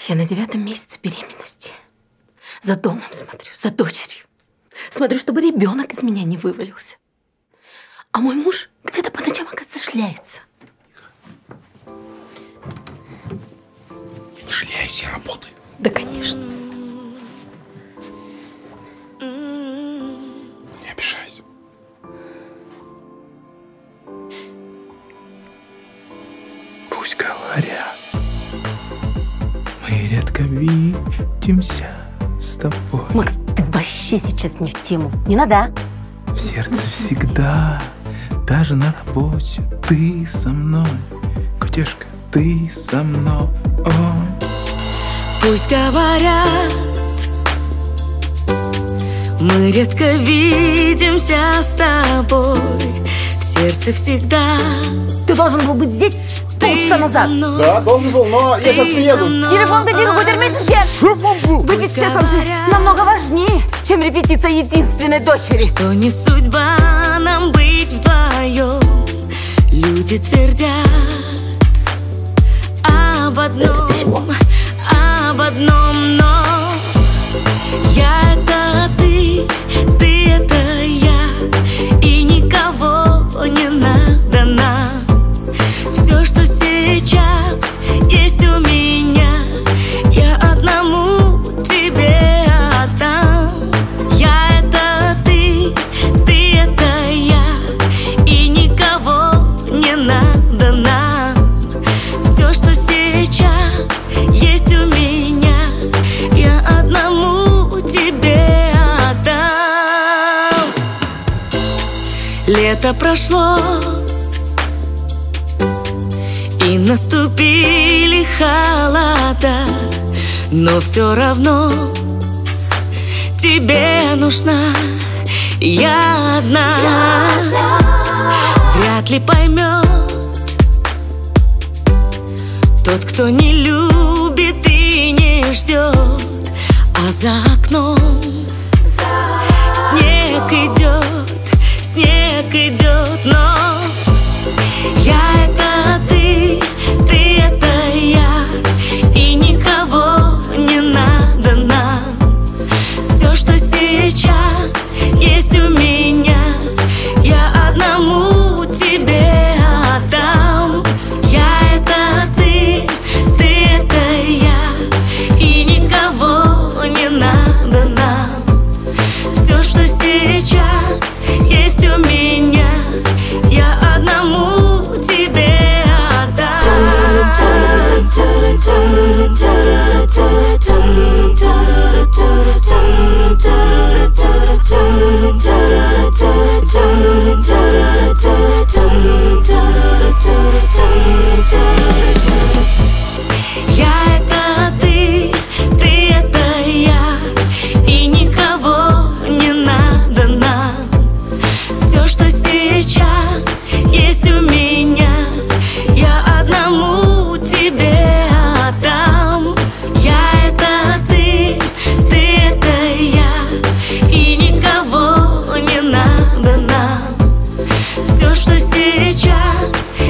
Я на 9-м месяце беременности. За домом смотрю, за дочерью. Смотрю, чтобы ребенок из меня не вывалился. А мой муж где-то по ночам, оказывается, шляется. Я не шляюсь, я работаю. Да, конечно. Не обижайся. Пусть говорят, мы редко видимся с тобой. Макс, ты вообще сейчас не в тему. Не надо. В сердце всегда, даже на работе, ты со мной. Котешка, ты со мной. Пусть говорят, мы редко видимся с тобой. В сердце всегда. Ты должен был быть здесь полчаса назад. Да, должен был, но я сейчас приеду. Телефон дадим какой-то месяц. Шефом был. Быть ведь шефом же намного важнее, чем репетиция единственной дочери. Что не судьба нам быть вдвоем. Люди твердят об одном, но я это ты это я, и никого не надо нам. Все, что сейчас есть у меня, я одному тебе отдам. Я это ты это я, и никого не надо нам. Все, что сейчас есть у меня, я одному тебе отдам. Лето прошло, и наступили холода, но все равно тебе нужна я одна. Вряд ли поймет тот, кто не любит и не ждет, а за окном